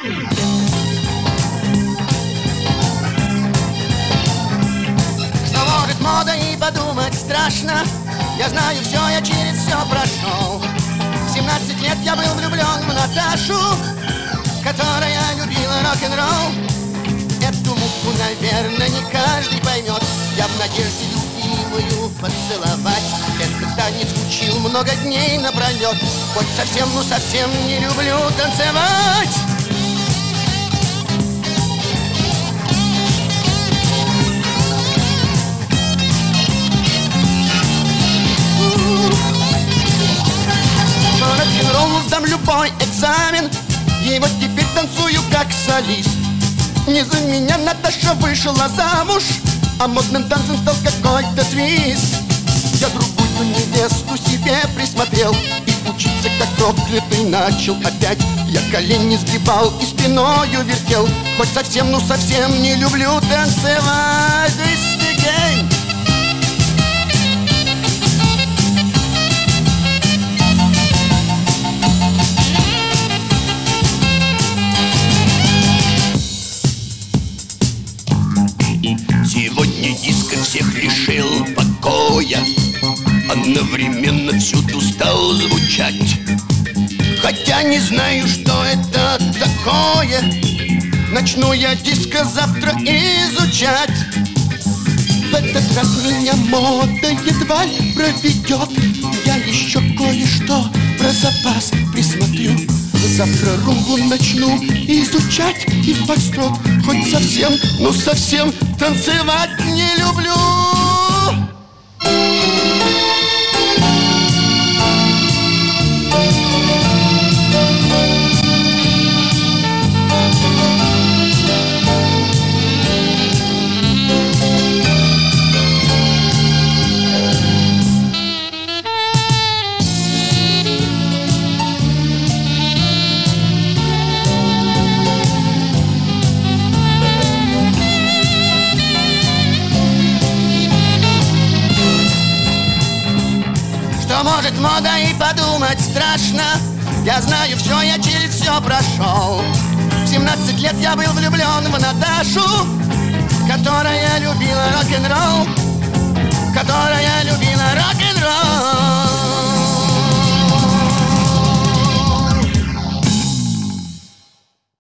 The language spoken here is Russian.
Что может мода и подумать страшно. Я знаю все, я через все прошел. В 17 лет я был влюблен в Наташу, которая любила рок-н-ролл. Эту муку, наверное, не каждый поймет. Я в надежде любимую поцеловать этот танец учил много дней напролет. Хоть совсем, ну совсем не люблю танцевать. По рок-н-роллу сдам любой экзамен, и вот теперь танцую как солист. Не за меня Наташа вышла замуж, а модным танцем стал какой-то твист. Я другую невесту себе присмотрел и учиться как проклятый начал опять. Я колени сгибал и спиною вертел, хоть совсем, ну совсем не люблю танцевать. Сегодня диско всех лишил покоя, одновременно всюду стал звучать. Хотя не знаю, что это такое, начну я диско завтра изучать. В этот раз меня мода едва ли проведет. Я еще кое-что про запас присмотрю. Завтра румбу начну изучать и фокстрот. Хоть совсем, ну совсем танцевать не люблю. Что может мода и подумать страшно. Я знаю все, я через все прошел. В 17 лет я был влюблен в Наташу, которая любила рок-н-ролл, которая любила рок-н-ролл.